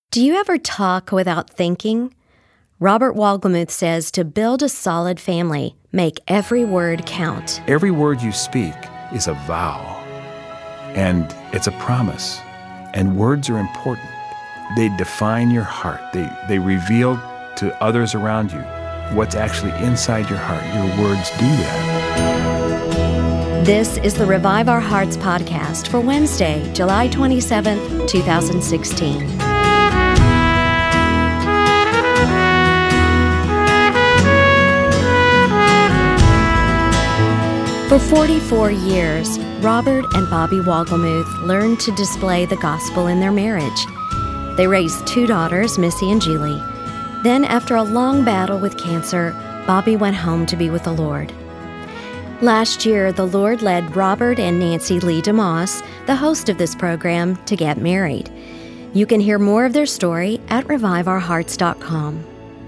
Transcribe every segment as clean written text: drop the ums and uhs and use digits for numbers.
Do you ever talk without thinking? Robert Wohlgemuth says to build a solid family, make every word count. Every word you speak is a vow, and it's a promise. And words are important. They define your heart. They reveal to others around you what's actually inside your heart. Your words do that. This is the Revive Our Hearts podcast for Wednesday, July 27th, 2016. For 44 years, Robert and Bobby Wohlgemuth learned to display the gospel in their marriage. They raised 2 daughters, Missy and Julie. Then, after a long battle with cancer, Bobby went home to be with the Lord. Last year, the Lord led Robert and Nancy Lee DeMoss, the host of this program, to get married. You can hear more of their story at reviveourhearts.com.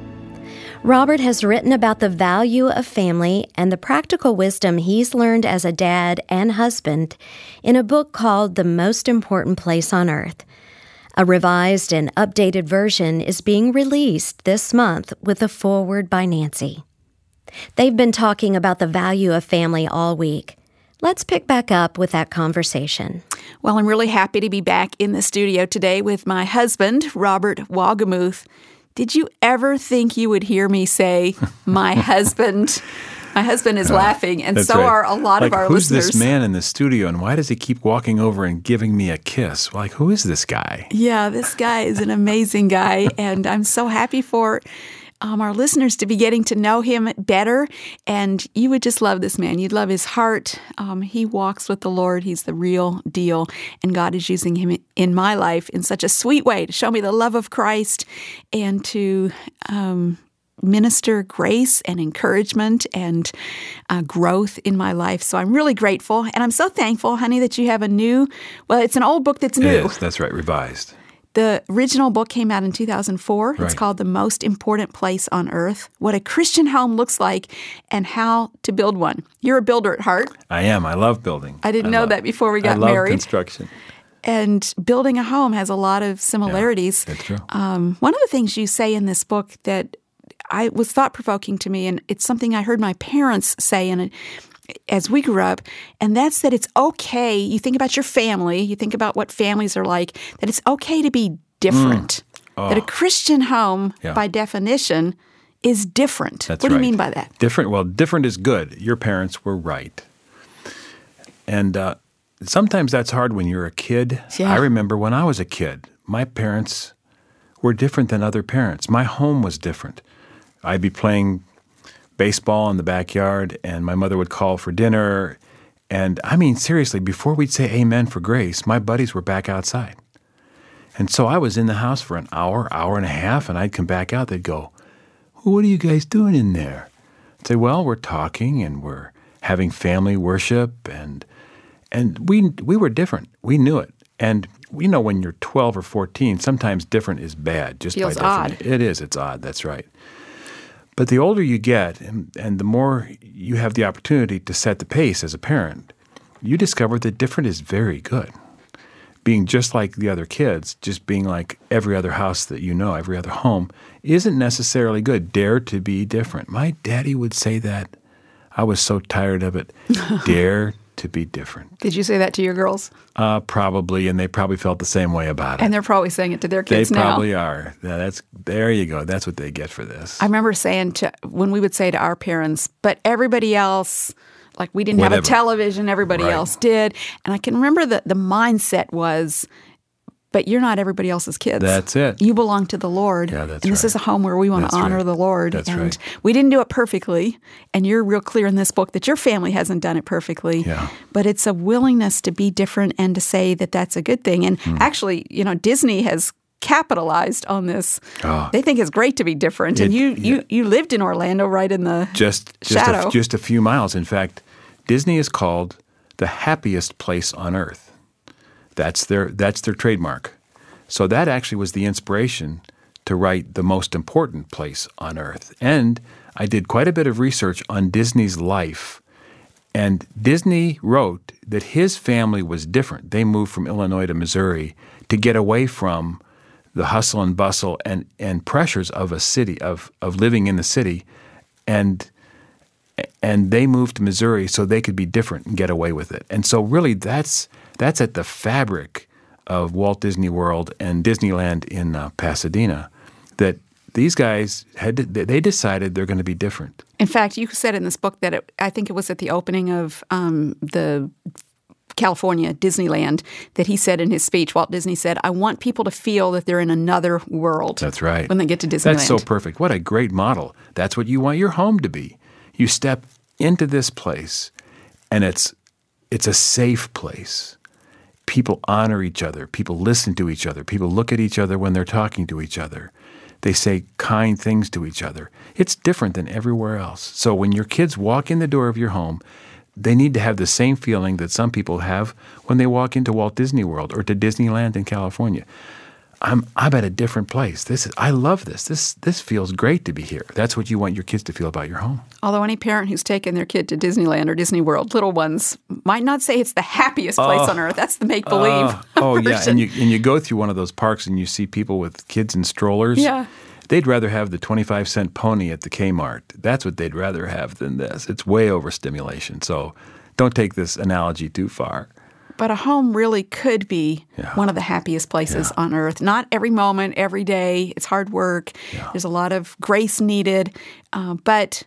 Robert has written about the value of family and the practical wisdom he's learned as a dad and husband in a book called The Most Important Place on Earth. A revised and updated version is being released this month with a foreword by Nancy. They've been talking about the value of family all week. Let's pick back up with that conversation. Well, I'm really happy to be back in the studio today with my husband, Robert Wohlgemuth. Did you ever think you would hear me say, my husband? My husband is laughing, and so are a lot of our listeners. Who's this man in the studio, and why does he keep walking over and giving me a kiss? Like, who is this guy? Yeah, this guy is an amazing guy, and I'm so happy for our listeners to be getting to know him better, and you would just love this man. You'd love his heart. He walks with the Lord. He's the real deal, and God is using him in my life in such a sweet way to show me the love of Christ and to minister grace and encouragement and growth in my life. So I'm really grateful, and I'm so thankful, honey, that you have it's an old book that's new. It is. That's right, revised. The original book came out in 2004. Right. It's called The Most Important Place on Earth, What a Christian Home Looks Like and How to Build One. You're a builder at heart. I am. I love building. I didn't know that before we got married. I love construction. And building a home has a lot of similarities. Yeah, that's true. One of the things you say in this book that was thought-provoking to me, and it's something I heard my parents say as we grew up, and that's that it's okay. You think about your family, you think about what families are like, that it's okay to be different. That a Christian home, by definition, is different. That's what do you mean by that? Different. Well, different is good. Your parents were right. And sometimes that's hard when you're a kid. Yeah. I remember when I was a kid, my parents were different than other parents. My home was different. I'd be playing baseball in the backyard, and my mother would call for dinner. And I mean, seriously, before we'd say amen for grace, my buddies were back outside. And so I was in the house for an hour and a half, and I'd come back out. They'd go, well, what are you guys doing in there? I'd say, well, we're talking, and we're having family worship, and we were different. We knew it. And we know when you're 12 or 14, sometimes different is bad. Just feels by definition. odd. It is. It's odd. That's right. But the older you get and the more you have the opportunity to set the pace as a parent, you discover that different is very good. Being just like the other kids, just being like every other house that you know, every other home, isn't necessarily good. Dare to be different. My daddy would say that. I was so tired of it. Dare to be different. Did you say that to your girls? Probably, and they probably felt the same way about it. And they're probably saying it to their kids now. They probably are. There you go. That's what they get for this. I remember saying when we would say to our parents, but everybody else, like we didn't have a television, everybody else did. And I can remember the mindset was, but you're not everybody else's kids. That's it. You belong to the Lord. Yeah, that's and this is a home where we want to honor the Lord. That's and right. we didn't do it perfectly. And you're real clear in this book that your family hasn't done it perfectly. Yeah. But it's a willingness to be different and to say that that's a good thing. And actually, Disney has capitalized on this. Oh. They think it's great to be different. And you lived in Orlando right in the shadow. Just a few miles. In fact, Disney is called the happiest place on earth. That's their trademark. So that actually was the inspiration to write The Most Important Place on Earth. And I did quite a bit of research on Disney's life. And Disney wrote that his family was different. They moved from Illinois to Missouri to get away from the hustle and bustle and pressures of a city, of living in the city, and they moved to Missouri so they could be different and get away with it. And so really that's at the fabric of Walt Disney World and Disneyland in Pasadena, that these guys they decided they're going to be different. In fact, you said in this book that I think it was at the opening of the California Disneyland that he said in his speech, Walt Disney said, "I want people to feel that they're in another world." That's right. When they get to Disneyland. That's so perfect. What a great model. That's what you want your home to be. You step into this place, and it's a safe place. People honor each other. People listen to each other. People look at each other when they're talking to each other. They say kind things to each other. It's different than everywhere else. So when your kids walk in the door of your home, they need to have the same feeling that some people have when they walk into Walt Disney World or to Disneyland in California. I'm at a different place. I love this. This feels great to be here. That's what you want your kids to feel about your home. Although any parent who's taken their kid to Disneyland or Disney World, little ones, might not say it's the happiest place on earth. That's the make-believe yeah, and you go through one of those parks and you see people with kids in strollers. Yeah. They'd rather have the 25-cent pony at the Kmart. That's what they'd rather have than this. It's way overstimulation. So don't take this analogy too far. But a home really could be one of the happiest places on earth. Not every moment, every day. It's hard work. Yeah. There's a lot of grace needed. But,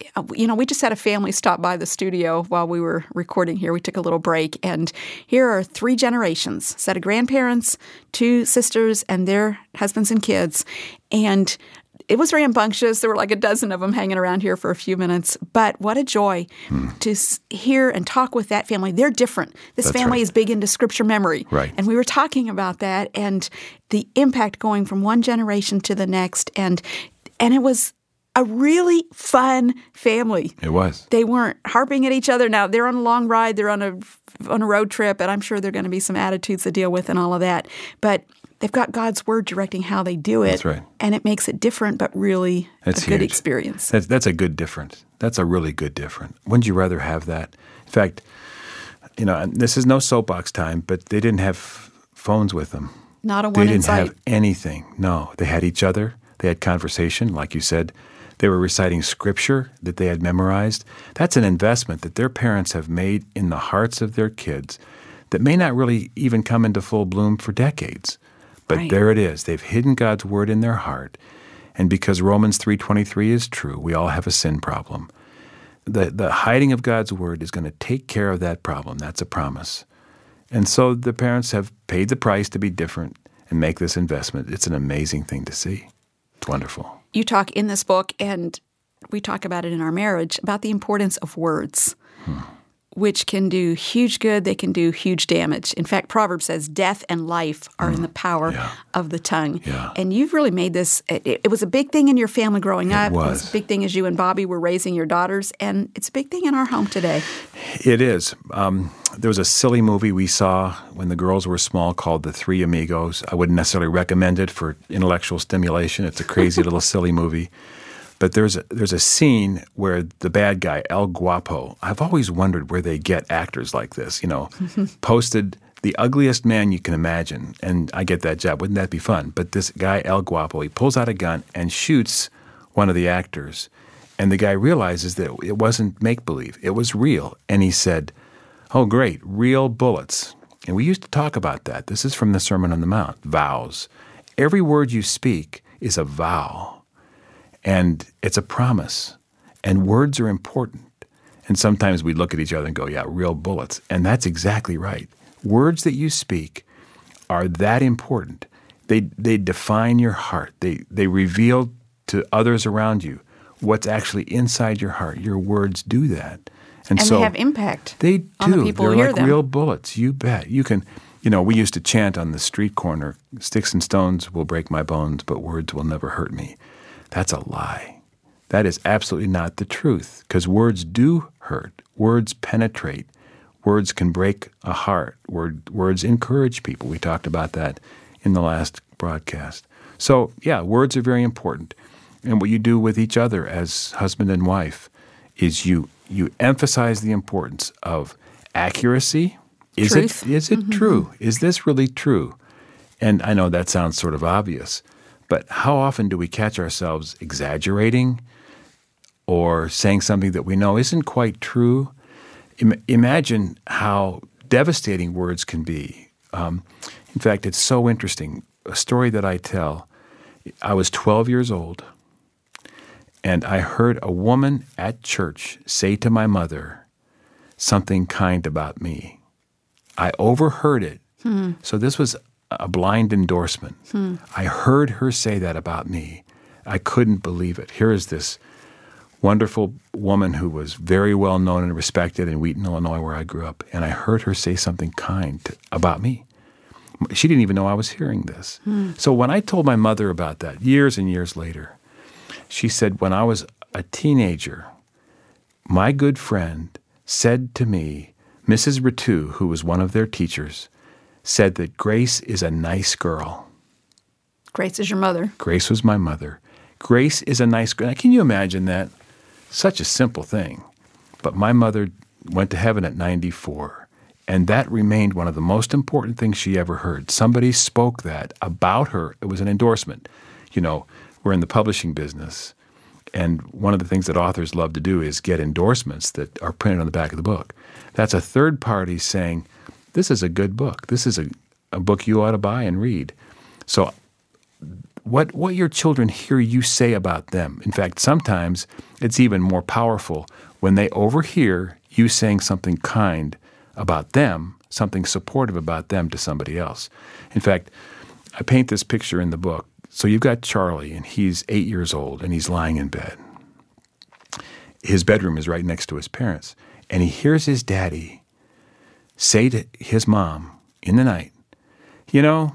we just had a family stop by the studio while we were recording here. We took a little break. And here are 3 generations, set of grandparents, 2 sisters, and their husbands and kids. And it was rambunctious. There were like a dozen of them hanging around here for a few minutes. But what a joy to hear and talk with that family. They're different. This family is big into scripture memory. Right. And we were talking about that and the impact going from one generation to the next. And it was a really fun family. It was. They weren't harping at each other. Now, they're on a long ride. They're on a road trip. And I'm sure there are going to be some attitudes to deal with and all of that. But they've got God's word directing how they do it. That's right. And it makes it different, but really That's a good huge. experience. That's a good difference. That's a really good difference. Wouldn't you rather have that? In fact, and this is no soapbox time, but they didn't have phones with them. Not a one They in didn't sight. have anything. No, they had each other. They had conversation, like you said. They were reciting scripture that they had memorized. That's an investment that their parents have made in the hearts of their kids that may not really even come into full bloom for decades. But Right. there it is. They've hidden God's word in their heart. And because Romans 3:23 is true, we all have a sin problem. The hiding of God's word is going to take care of that problem. That's a promise. And so the parents have paid the price to be different and make this investment. It's an amazing thing to see. It's wonderful. You talk in this book, and we talk about it in our marriage, about the importance of words, which can do huge good. They can do huge damage. In fact, Proverbs says death and life are in the power of the tongue. Yeah. And you've really made this, it was a big thing in your family growing up. It was. It was a big thing as you and Bobby were raising your daughters, and it's a big thing in our home today. It is. There was a silly movie we saw when the girls were small called The Three Amigos. I wouldn't necessarily recommend it for intellectual stimulation. It's a crazy little silly movie. But there's a scene where the bad guy, El Guapo, I've always wondered where they get actors like this, posted the ugliest man you can imagine. And I get that job. Wouldn't that be fun? But this guy, El Guapo, he pulls out a gun and shoots one of the actors. And the guy realizes that it wasn't make-believe. It was real. And he said, "Oh, great, real bullets." And we used to talk about that. This is from the Sermon on the Mount, vows. Every word you speak is a vow. And it's a promise. And words are important. And sometimes we look at each other and go, yeah, real bullets. And that's exactly right. Words that you speak are that important. They define your heart. They reveal to others around you what's actually inside your heart. Your words do that. And so they have impact they do. on the people They're who hear like them. real bullets. You bet. You can, we used to chant on the street corner, "Sticks and stones will break my bones, but words will never hurt me." That's a lie. That is absolutely not the truth, because words do hurt. Words penetrate. Words can break a heart. Words encourage people. We talked about that in the last broadcast. So, yeah, words are very important. And what you do with each other as husband and wife is you emphasize the importance of accuracy. Is Truth. it true? Is this really true? And I know that sounds sort of obvious, but how often do we catch ourselves exaggerating or saying something that we know isn't quite true? Imagine how devastating words can be. In fact, it's so interesting. A story that I tell, I was 12 years old, and I heard a woman at church say to my mother something kind about me. I overheard it. So this was a blind endorsement. I heard her say that about me. I couldn't believe it. Here is this wonderful woman who was very well known and respected in Wheaton, Illinois, where I grew up, and I heard her say something kind about me. She didn't even know I was hearing this. So when I told my mother about that years and years later, she said, when I was a teenager, my good friend said to me, Mrs. Ritu, who was one of their teachers, said that Grace is a nice girl. Grace is your mother. Grace was my mother. Grace is a nice girl. Now, can you imagine that? Such a simple thing. But my mother went to heaven at 94. And that remained one of the most important things she ever heard. Somebody spoke that about her. It was an endorsement. You know, we're in the publishing business, and one of the things that authors love to do is get endorsements that are printed on the back of the book. That's a third party saying, this is a good book. This is a book you ought to buy and read. So what your children hear you say about them, in fact, sometimes it's even more powerful when they overhear you saying something kind about them, something supportive about them to somebody else. In fact, I paint this picture in the book. So you've got Charlie, and he's 8 years old, and he's lying in bed. His bedroom is right next to his parents, and he hears his daddy say to his mom in the night, you know,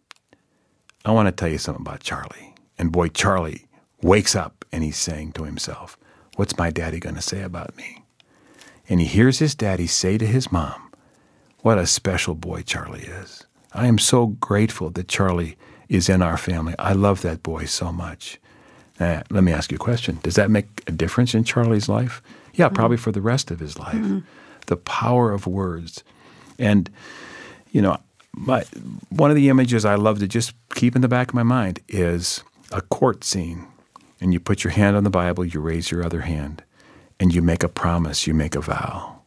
I want to tell you something about Charlie. And boy, Charlie wakes up, and he's saying to himself, what's my daddy going to say about me? And he hears his daddy say to his mom, what a special boy Charlie is. I am so grateful that Charlie is in our family. I love that boy so much. Let me ask you a question. Does that make a difference in Charlie's life? Yeah, probably for the rest of his life. The power of words. And, you know, one of the images I love to just keep in the back of my mind is a court scene. And you put your hand on the Bible, you raise your other hand, and you make a promise, you make a vow.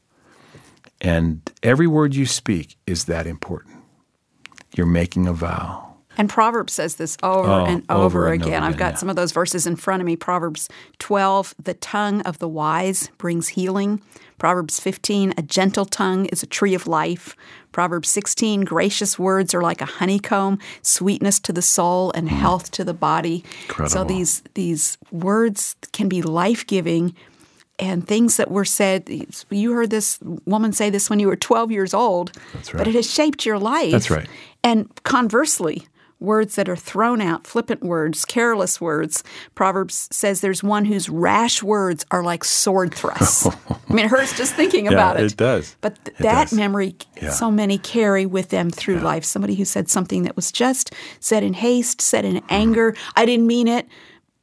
And every word you speak is that important. You're making a vow. And Proverbs says this over and over again. I've got some of those verses in front of me. Proverbs 12, the tongue of the wise brings healing. Proverbs 15, a gentle tongue is a tree of life. Proverbs 16, gracious words are like a honeycomb, sweetness to the soul and health to the body. Incredible. So these words can be life-giving. And things that were said, you heard this woman say this when you were 12 years old. That's right. But it has shaped your life. That's right. And conversely, words that are thrown out, flippant words, careless words. Proverbs says there's one whose rash words are like sword thrusts. I mean, it hurts just thinking about it. It does. But that memory, so many carry with them through Yeah. life. Somebody who said something that was just said in haste, said in anger. I didn't mean it.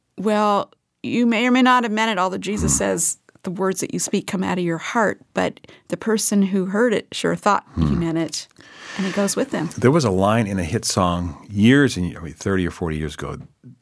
Well, you may or may not have meant it, although Jesus says the words that you speak come out of your heart. But the person who heard it sure thought you meant it. And it goes with them. There was a line in a hit song years and 30 or 40 years ago,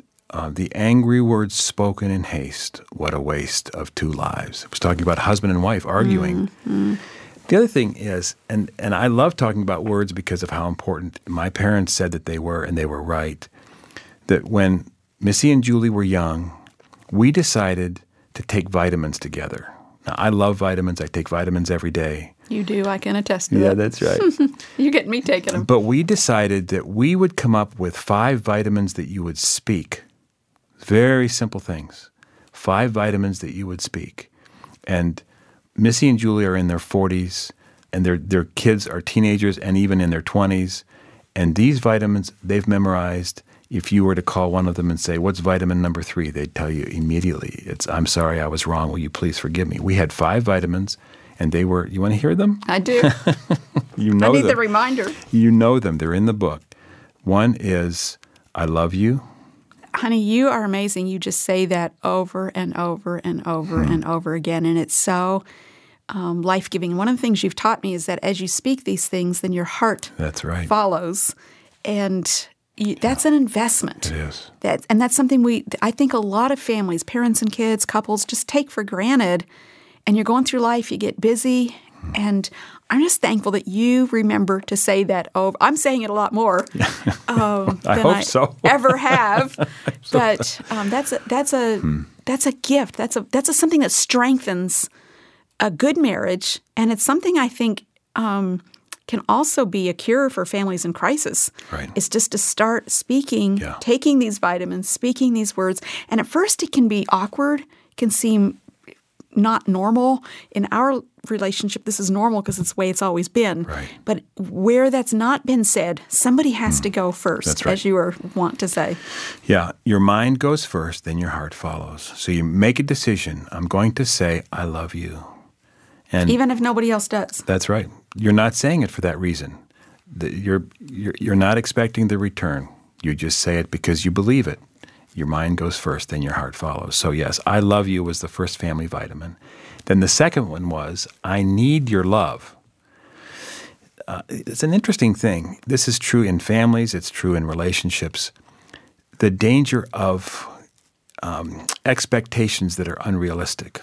the angry words spoken in haste, what a waste of two lives. It was talking about husband and wife arguing. Mm-hmm. The other thing is, and I love talking about words because of how important my parents said that they were, and they were right, that when Missy and Julie were young, we decided to take vitamins together. Now, I love vitamins. I take vitamins every day. You do. I can attest to that. Yeah, that's right. You get me taking them. But we decided that we would come up with 5 vitamins that you would speak. Very simple things. 5 vitamins that you would speak. And Missy and Julie are in their 40s, and their kids are teenagers and even in their 20s. And these vitamins, they've memorized. If you were to call one of them and say, what's vitamin number 3? They'd tell you immediately. It's, I'm sorry, I was wrong. Will you please forgive me? We had 5 vitamins, and they were, you want to hear them? I do. You know I need them. the reminder. You know them. They're in the book. One is, I love you. Honey, you are amazing. You just say that over and over and over and over again, and it's so life-giving. One of the things you've taught me is that as you speak these things, then your heart That's right. follows. And that's an investment. It is. And that's something I think a lot of families, parents and kids, couples, just take for granted. And you're going through life, you get busy, and I'm just thankful that you remember to say that. Oh, I'm saying it a lot more than I ever have. But that's a gift. That's something that strengthens a good marriage, and it's something I think can also be a cure for families in crisis. Right. It's just to start speaking, taking these vitamins, speaking these words. And at first it can be awkward, can seem not normal. In our relationship, this is normal because it's the way it's always been. Right. But where that's not been said, somebody has to go first, That's right. as you want to say. Yeah, your mind goes first, then your heart follows. So you make a decision. I'm going to say, I love you. And even if nobody else does. That's right. You're not saying it for that reason. You're not expecting the return. You just say it because you believe it. Your mind goes first, then your heart follows. So yes, I love you was the first family vitamin. Then the second one was, I need your love. It's an interesting thing. This is true in families. It's true in relationships. The danger of expectations that are unrealistic.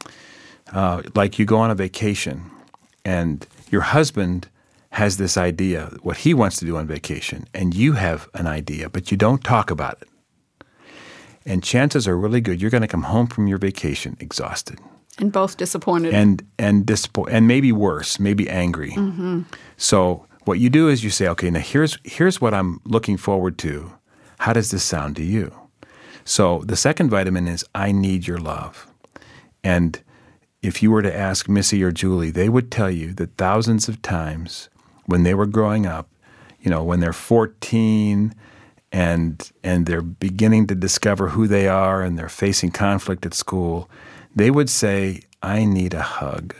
Like you go on a vacation and your husband has this idea, what he wants to do on vacation, and you have an idea, but you don't talk about it. And chances are really good you're going to come home from your vacation exhausted. And both disappointed. And maybe worse, maybe angry. Mm-hmm. So what you do is you say, okay, now here's what I'm looking forward to. How does this sound to you? So the second vitamin is, I need your love. And if you were to ask Missy or Julie, they would tell you that thousands of times when they were growing up, when they're 14 and they're beginning to discover who they are and they're facing conflict at school, they would say, I need a hug.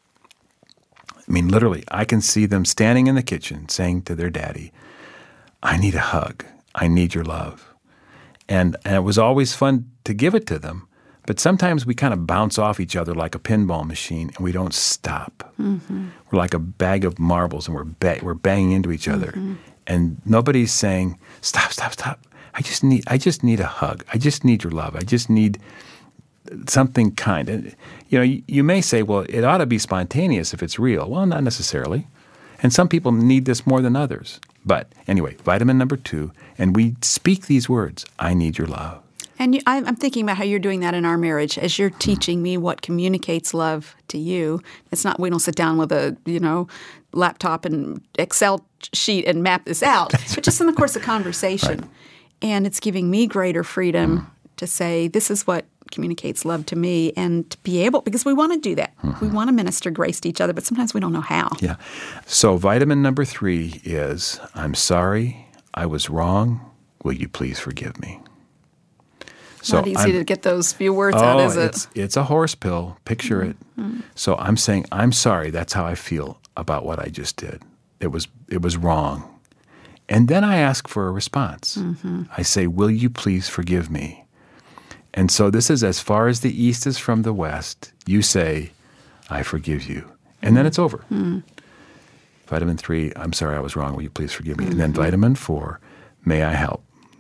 I mean, literally, I can see them standing in the kitchen saying to their daddy, I need a hug. I need your love. And it was always fun to give it to them. But sometimes we kind of bounce off each other like a pinball machine, and we don't stop. Mm-hmm. We're like a bag of marbles, and we're banging into each other. Mm-hmm. And nobody's saying, stop. I just need a hug. I just need your love. I just need something kind. And, you may say, well, it ought to be spontaneous if it's real. Well, not necessarily. And some people need this more than others. But anyway, vitamin number 2, and we speak these words, I need your love. And I'm thinking about how you're doing that in our marriage as you're teaching me what communicates love to you. It's not we don't sit down with a laptop and Excel sheet and map this out, but just in the course of conversation. Right. And it's giving me greater freedom to say this is what communicates love to me, and to be able, because we want to do that. Mm-hmm. We want to minister grace to each other, but sometimes we don't know how. Yeah. So vitamin number 3 is, I'm sorry, I was wrong. Will you please forgive me? So not easy to get those few words out, is it? It's a horse pill. Picture it. So I'm saying, I'm sorry. That's how I feel about what I just did. It was wrong. And then I ask for a response. Mm-hmm. I say, will you please forgive me? And so this is as far as the east is from the west. You say, I forgive you. And then it's over. Mm-hmm. Vitamin 3, I'm sorry I was wrong. Will you please forgive me? Mm-hmm. And then vitamin 4, may I help?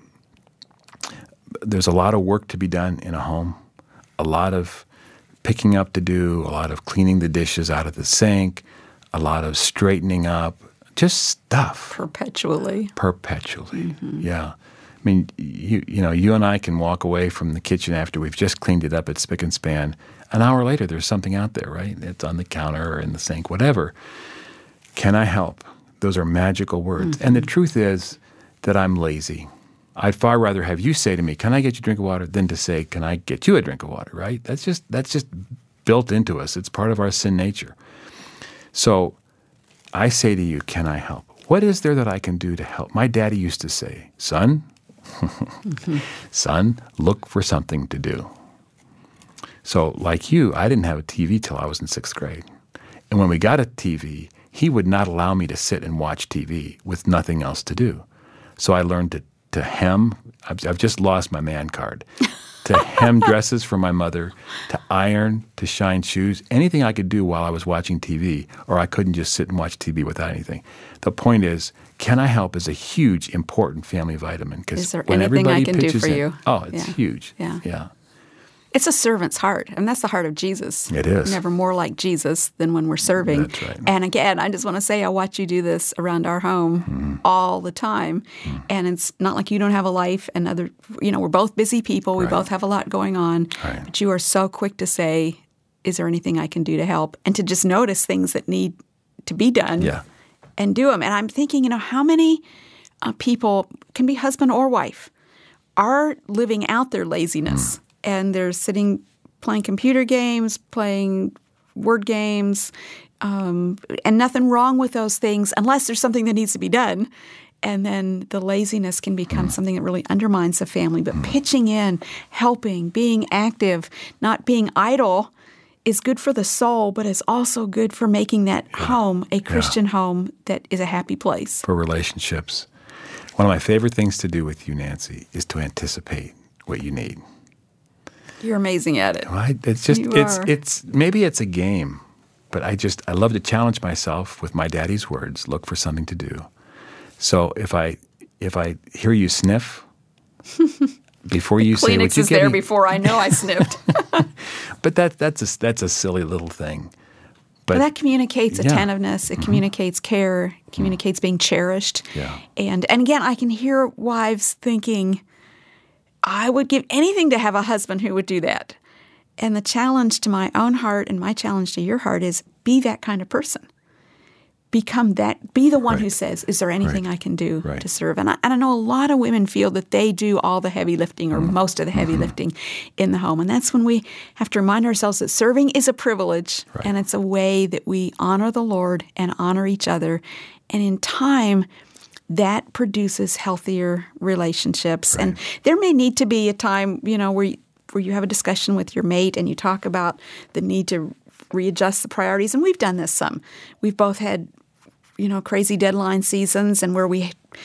There's a lot of work to be done in a home, a lot of picking up to do, a lot of cleaning the dishes out of the sink, a lot of straightening up, just stuff. Perpetually. Mm-hmm. Yeah. I mean, you and I can walk away from the kitchen after we've just cleaned it up at spick and span. An hour later, there's something out there, right? It's on the counter or in the sink, whatever. Can I help? Those are magical words. Mm-hmm. And the truth is that I'm lazy. I'd far rather have you say to me, can I get you a drink of water, than to say, can I get you a drink of water, right? That's just built into us. It's part of our sin nature. So I say to you, can I help? What is there that I can do to help? My daddy used to say, son, son, look for something to do. So like you, I didn't have a TV till I was in 6th grade. And when we got a TV, he would not allow me to sit and watch TV with nothing else to do. So I learned to hem. I've just lost my man card. to hem dresses for my mother, to iron, to shine shoes, anything I could do while I was watching TV, or I couldn't just sit and watch TV without anything. The point is, Can I Help is a huge, important family vitamin. Is there anything I can do for you? Oh, it's huge. Yeah. It's a servant's heart, and that's the heart of Jesus. It is. Never more like Jesus than when we're serving. That's right. And again, I just want to say I watch you do this around our home all the time. And it's not like you don't have a life and we're both busy people. We both have a lot going on. Right. But you are so quick to say, is there anything I can do to help? And to just notice things that need to be done and do them. And I'm thinking, how many people, can be husband or wife, are living out their laziness. And they're sitting playing computer games, playing word games, and nothing wrong with those things unless there's something that needs to be done. And then the laziness can become something that really undermines the family. But pitching in, helping, being active, not being idle is good for the soul, but is also good for making that home a Christian home that is a happy place. For relationships. One of my favorite things to do with you, Nancy, is to anticipate what you need. You're amazing at it. Right? It's maybe it's a game, but I love to challenge myself with my daddy's words. Look for something to do. So if I hear you sniff before you say what Kleenex you is there before I know I sniffed. But that's a silly little thing. But that communicates attentiveness. It communicates care. It communicates being cherished. Yeah. And again, I can hear wives thinking, I would give anything to have a husband who would do that. And the challenge to my own heart and my challenge to your heart is be that kind of person. Become that. Be the one who says, is there anything I can do to serve? And I know a lot of women feel that they do all the heavy lifting or most of the heavy lifting in the home. And that's when we have to remind ourselves that serving is a privilege and it's a way that we honor the Lord and honor each other. And in time, that produces healthier relationships. Right. And there may need to be a time, where you have a discussion with your mate and you talk about the need to readjust the priorities. And we've done this some. We've both had, crazy deadline seasons and where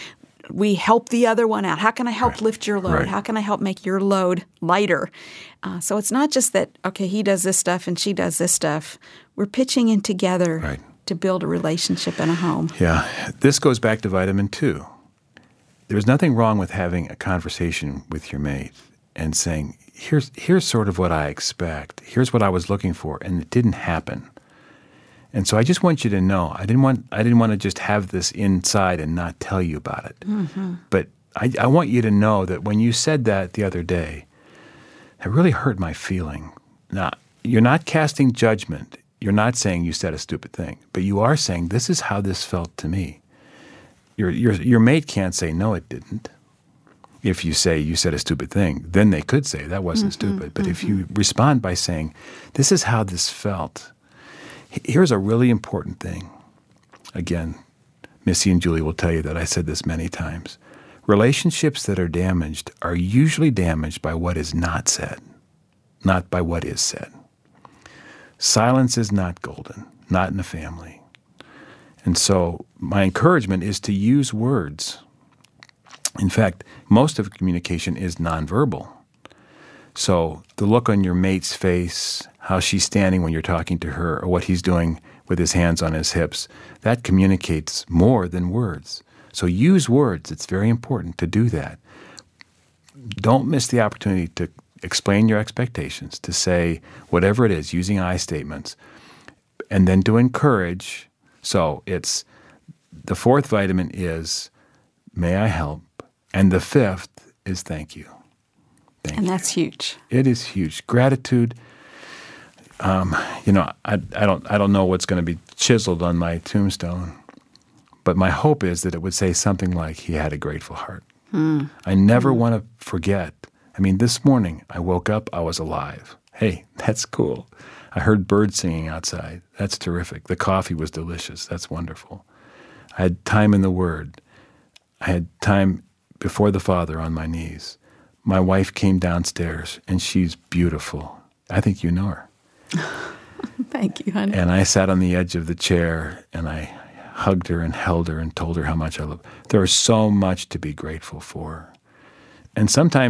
we help the other one out. How can I help lift your load? How can I help make your load lighter? So it's not just that, okay, he does this stuff and she does this stuff. We're pitching in together to build a relationship in a home. Yeah. This goes back to vitamin 2. There's nothing wrong with having a conversation with your mate and saying, here's sort of what I expect. Here's what I was looking for, and it didn't happen. And so I just want you to know, I didn't want to just have this inside and not tell you about it. Mm-hmm. But I want you to know that when you said that the other day, it really hurt my feeling. Now, you're not casting judgment. You're not saying you said a stupid thing, but you are saying this is how this felt to me. Your mate can't say, no, it didn't. If you say you said a stupid thing, then they could say that wasn't stupid. But if you respond by saying, this is how this felt, here's a really important thing. Again, Missy and Julie will tell you that I said this many times. Relationships that are damaged are usually damaged by what is not said, not by what is said. Silence is not golden, not in a family. And so my encouragement is to use words. In fact, most of communication is nonverbal. So the look on your mate's face, how she's standing when you're talking to her, or what he's doing with his hands on his hips, that communicates more than words. So use words. It's very important to do that. Don't miss the opportunity to explain your expectations, to say whatever it is, using I statements, and then to encourage. So it's the fourth vitamin is, may I help? And the fifth is thank you. Thank you. That's huge. It is huge. Gratitude. I don't know what's going to be chiseled on my tombstone, but my hope is that it would say something like, he had a grateful heart. I never want to forget. I mean, this morning I woke up, I was alive. Hey, that's cool. I heard birds singing outside. That's terrific. The coffee was delicious. That's wonderful. I had time in the Word. I had time before the Father on my knees. My wife came downstairs, and she's beautiful. I think you know her. Thank you, honey. And I sat on the edge of the chair, and I hugged her and held her and told her how much I love her. There is so much to be grateful for. And sometimes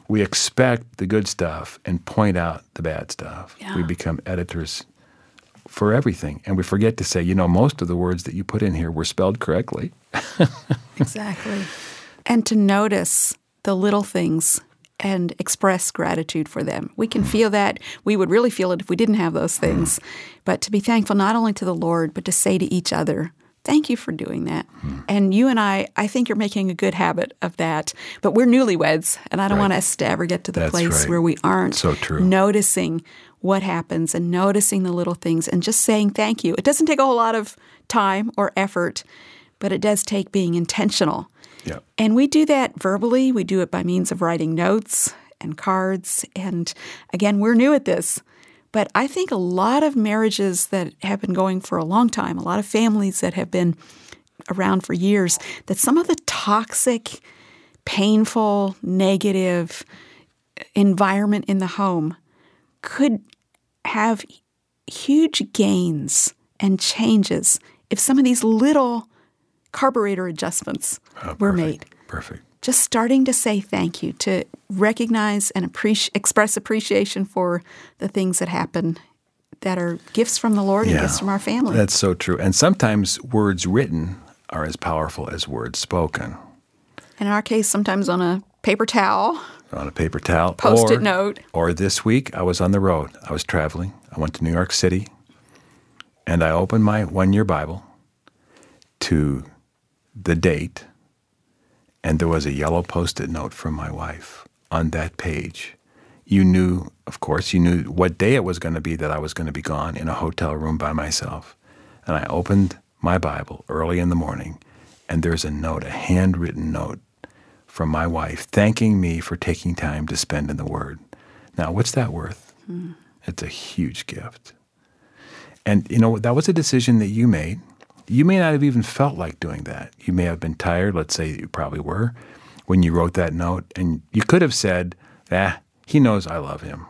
We expect the good stuff and point out the bad stuff. Yeah. We become editors for everything. And we forget to say, most of the words that you put in here were spelled correctly. Exactly. And to notice the little things and express gratitude for them. We can feel that. We would really feel it if we didn't have those things. But to be thankful not only to the Lord, but to say to each other, thank you for doing that. And you and I think you're making a good habit of that. But we're newlyweds, and I don't want us to ever get to the That's place right. where we aren't So true. noticing what happens and noticing the little things and just saying thank you. It doesn't take a whole lot of time or effort, but it does take being intentional. Yep. And we do that verbally. We do it by means of writing notes and cards. And again, we're new at this. But I think a lot of marriages that have been going for a long time, a lot of families that have been around for years, that some of the toxic, painful, negative environment in the home could have huge gains and changes if some of these little carburetor adjustments were made. Perfect. Just starting to say thank you, to recognize and express appreciation for the things that happen that are gifts from the Lord and gifts from our family. That's so true. And sometimes words written are as powerful as words spoken. And in our case, sometimes on a paper towel. On a paper towel. Post-it note. Or this week, I was on the road. I was traveling. I went to New York City, and I opened my one-year Bible to the date, and there was a yellow Post-it note from my wife on that page. You knew, of course, what day it was going to be that I was going to be gone in a hotel room by myself. And I opened my Bible early in the morning, and there's a note, a handwritten note from my wife thanking me for taking time to spend in the Word. Now, what's that worth? It's a huge gift. And, that was a decision that you made. You may not have even felt like doing that. You may have been tired, let's say you probably were, when you wrote that note. And you could have said, he knows I love him.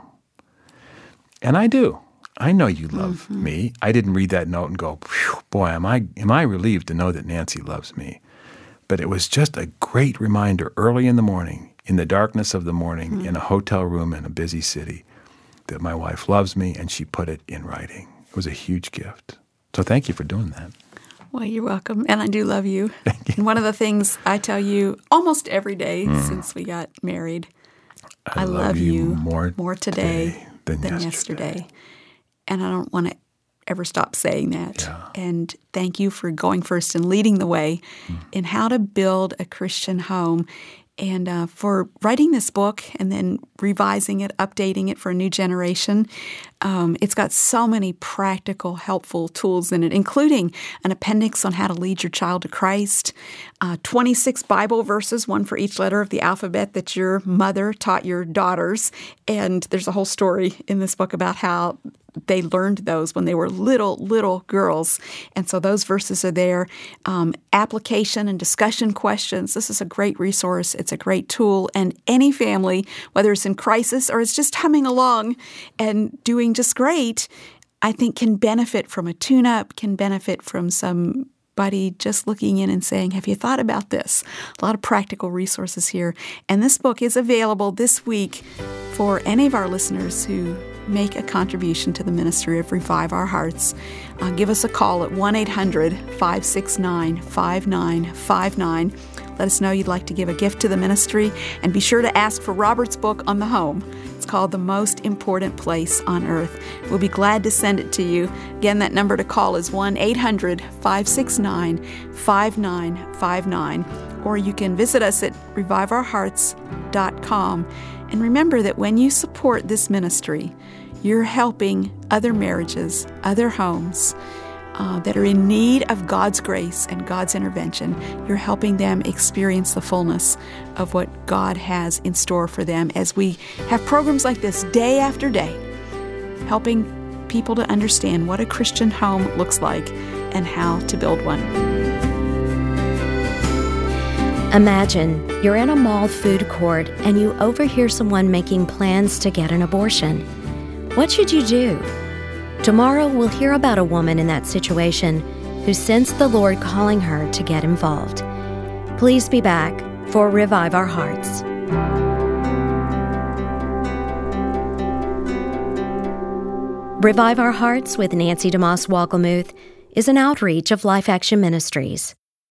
And I do. I know you love me. I didn't read that note and go, boy, am I relieved to know that Nancy loves me. But it was just a great reminder early in the morning, in the darkness of the morning, in a hotel room in a busy city, that my wife loves me, and she put it in writing. It was a huge gift. So thank you for doing that. Well, you're welcome. And I do love you. And one of the things I tell you almost every day since we got married, I love you more today than yesterday. And I don't want to ever stop saying that. Yeah. And thank you for going first and leading the way in how to build a Christian home, and for writing this book and then revising it, updating it for a new generation. It's got so many practical, helpful tools in it, including an appendix on how to lead your child to Christ, 26 Bible verses, one for each letter of the alphabet that your mother taught your daughters. And there's a whole story in this book about how they learned those when they were little girls. And so those verses are there. Application and discussion questions. This is a great resource. It's a great tool. And any family, whether it's in crisis or it's just humming along and doing just great, I think can benefit from a tune-up, can benefit from somebody just looking in and saying, have you thought about this? A lot of practical resources here. And this book is available this week for any of our listeners who make a contribution to the ministry of Revive Our Hearts. Give us a call at 1-800-569-5959. Let us know you'd like to give a gift to the ministry, and be sure to ask for Robert's book on the home. It's called The Most Important Place on Earth. We'll be glad to send it to you. Again, that number to call is 1-800-569-5959, or you can visit us at reviveourhearts.com. And remember that when you support this ministry, you're helping other marriages, other homes that are in need of God's grace and God's intervention. You're helping them experience the fullness of what God has in store for them as we have programs like this day after day, helping people to understand what a Christian home looks like and how to build one. Imagine you're in a mall food court and you overhear someone making plans to get an abortion. What should you do? Tomorrow we'll hear about a woman in that situation who sensed the Lord calling her to get involved. Please be back for Revive Our Hearts. Revive Our Hearts with Nancy DeMoss Wolgemuth is an outreach of Life Action Ministries.